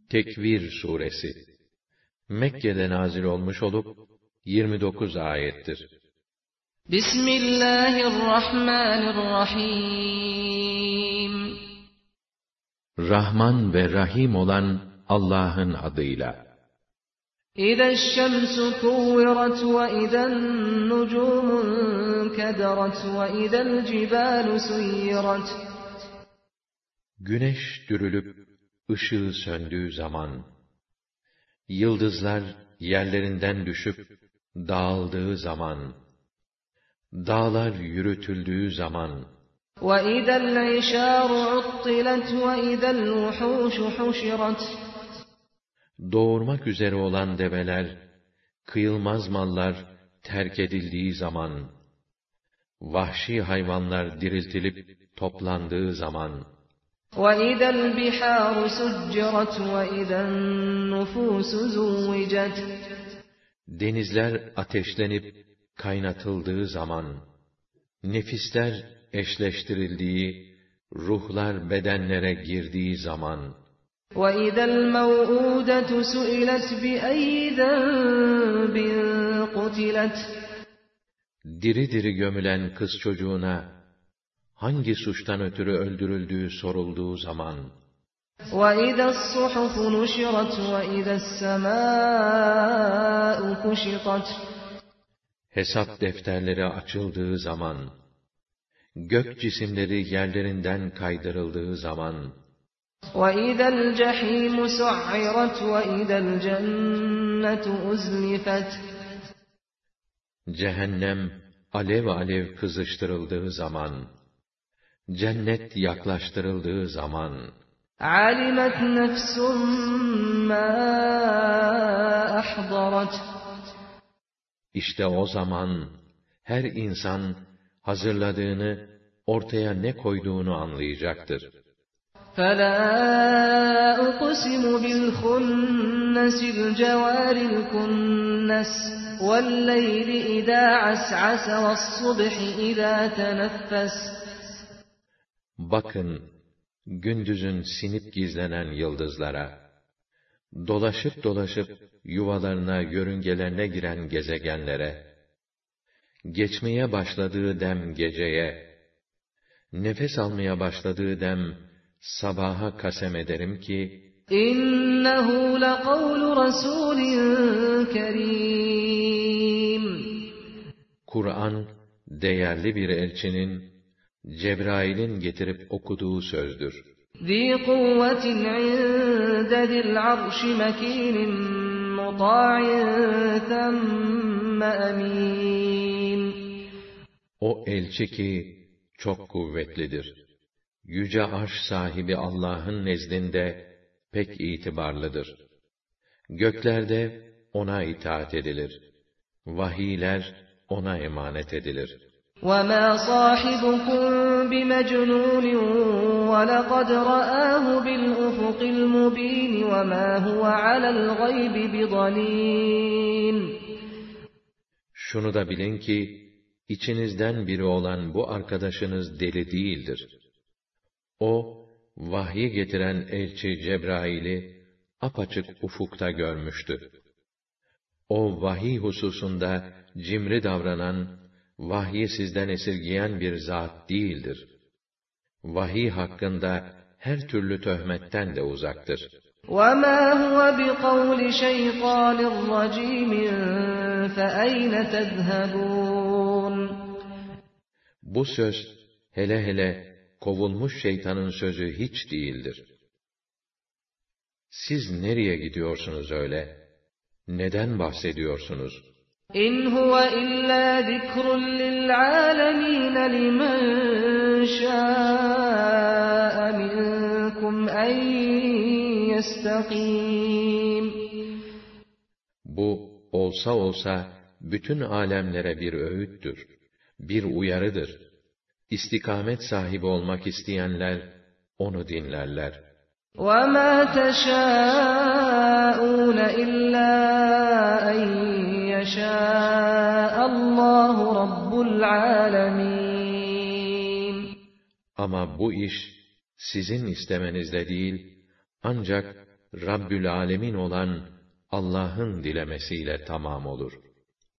Tekvir suresi Mekke'de nazil olmuş olup 29 ayettir. Bismillahirrahmanirrahim. Rahman ve Rahim olan Allah'ın adıyla. İze'ş-şemsu kuvvirat ve ize'n-nucumu kederat ve ize'l-cibalu suyyirat. Güneş dürülüp ışığı söndüğü zaman, yıldızlar yerlerinden düşüp dağıldığı zaman, dağlar yürütüldüğü zaman, وَإِذَا الْعِشَارُ عُطِّلَتْ وَإِذَا الْوُحُوشُ حُشِرَتْ. doğurmak üzere olan develer, kıyılmaz mallar terk edildiği zaman, vahşi hayvanlar diriltilip toplandığı zaman, وَإِذَا الْبِحَارُ سُجِّرَتْ وَإِذَا النُّفُوسُ زُوِّجَتْ. denizler ateşlenip kaynatıldığı zaman, nefisler eşleştirildiği, ruhlar bedenlere girdiği zaman, وَإِذَا الْمَوْءُودَةُ سُئِلَتْ بِأَيِّ ذَنبٍ قُتِلَتْ. diri diri gömülen kız çocuğuna, hangi suçtan ötürü öldürüldüğü sorulduğu zaman, وَإِذَا الصُّحُفُ نُشِرَتْ وَإِذَا السَّمَاءُ كُشِطَتْ. hesap defterleri açıldığı zaman, gök cisimleri yerlerinden kaydırıldığı zaman, وَإِذَا الْجَحِيمُ سُعِّرَتْ وَإِذَا الْجَنَّةُ أُزْلِفَتْ. cehennem alev alev kızıştırıldığı zaman, cennet yaklaştırıldığı zaman, عَلِمَتْ نَفْسٌ مَّا أَحْضَرَتْ. İşte o zaman her insan hazırladığını, ortaya ne koyduğunu anlayacaktır. فَلَا أُقْسِمُ بِالْخُنَّسِ الْجَوَارِ الْكُنَّسِ وَاللَّيْلِ إِذَا عَسْعَسَ وَالصُّبْحِ إِذَا تَنَفَّسَ. Bakın, gündüzün sinip gizlenen yıldızlara, dolaşıp dolaşıp yuvalarına, yörüngelerine giren gezegenlere, geçmeye başladığı dem geceye, nefes almaya başladığı dem sabaha kasem ederim ki, إِنَّهُ لَقَوْلُ رَسُولٍ كَرِيمٍ. Kur'an, değerli bir elçinin, Cebrail'in getirip okuduğu sözdür. ذِي قُوَّةٍ عِندَ ذِي الْعَرْشِ مَكِينٍ مُطَاعٍ ثَمَّ أَمِينٍ. O elçi ki, çok kuvvetlidir. Yüce Arş sahibi Allah'ın nezdinde pek itibarlıdır. Göklerde ona itaat edilir. Vahiyler ona emanet edilir. وَمَا صَاحِبُكُم بِمَجْنُونٍ وَلَقَدْ رَآهُ بِالْأُفُقِ الْمُبِينِ وَمَا هُوَ عَلَى الْغَيْبِ بِضَنِينٍ. Şunu da bilin ki, içinizden biri olan bu arkadaşınız deli değildir. O, vahyi getiren elçi Cebrail'i apaçık ufukta görmüştü. O vahiy hususunda cimri davranan, vahyi sizden esirgeyen bir zat değildir. Vahiy hakkında her türlü töhmetten de uzaktır. وَمَا هُوَ بِقَوْلِ شَيْطَانٍ رَّجِيمٍ فَأَيْنَ تَذْهَبُونَ. Bu söz, hele hele kovulmuş şeytanın sözü hiç değildir. Siz nereye gidiyorsunuz öyle? Neden bahsediyorsunuz? إِنْ هُوَ إِلَّا ذِكْرٌ لِّلْعَالَمِينَ لِمَن شَاءَ مِنكُمْ أَن يَسْتَقِيمَ. Bu, olsa olsa, bütün alemlere bir öğüttür, bir uyarıdır. İstikamet sahibi olmak isteyenler, onu dinlerler. وَمَا تَشَاءُونَ إِلَّا أَن يَشَاءَ اللّٰهُ رَبُّ الْعَالَمِينَ. Ama bu iş, sizin istemenizle değil, ancak Rabbül Alemin olan Allah'ın dilemesiyle tamam olur.